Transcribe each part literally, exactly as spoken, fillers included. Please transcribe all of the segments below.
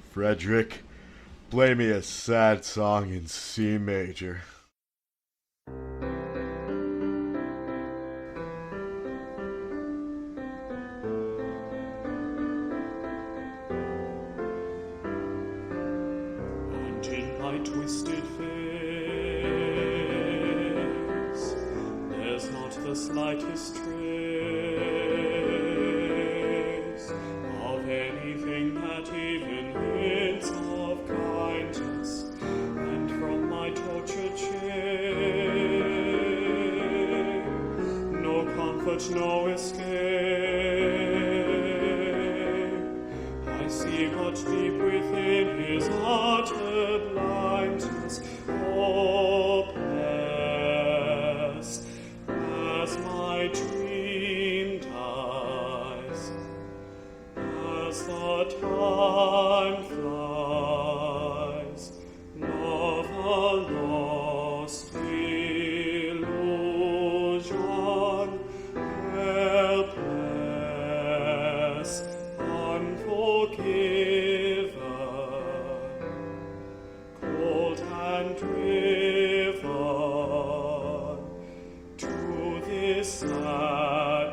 Frederick, play me a sad song in C major. And in my twisted face, there's not the slightest trace of anything that even hints of kindness. And from my tortured shame, no comfort, no escape. I see but deep within his utter blindness, hopeless as my dream dies, as the time flies, love a lost illusion, helpless, unforgiven, cold and driven to this sad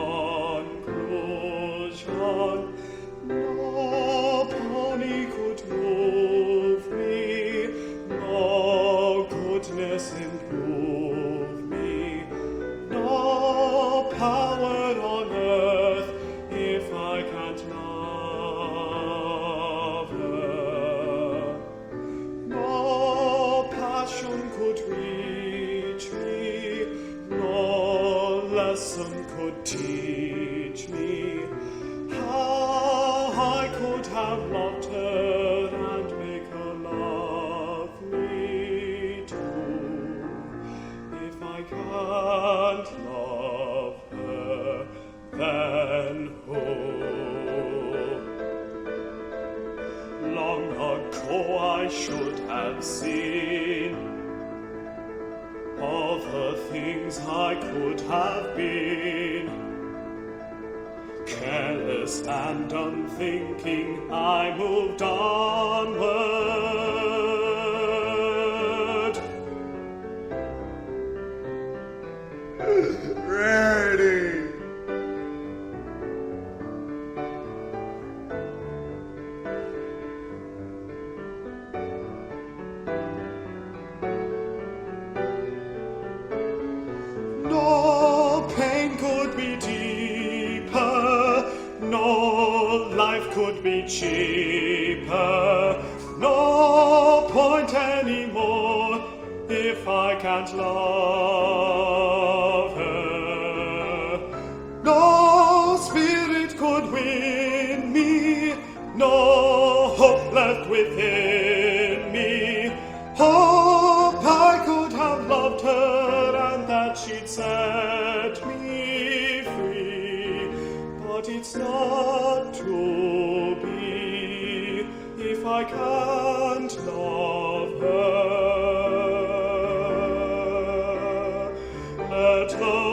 conclusion. No pony could move me, no goodness improve me, no power on earth if I can't love her. No passion could reach me, no lesson could teach me how I could have loved her and make her love me too. If I can't love her, then who? Long ago I should have seen all the things I could have been. Careless and unthinking, I moved onward. Ready! No pain could be deeper, no life could be cheaper, no point anymore if I can't love her. No spirit could win me, no hope left within me. Hope I could have loved her and that she'd set me free. But it's not to be if I can't love her. Let the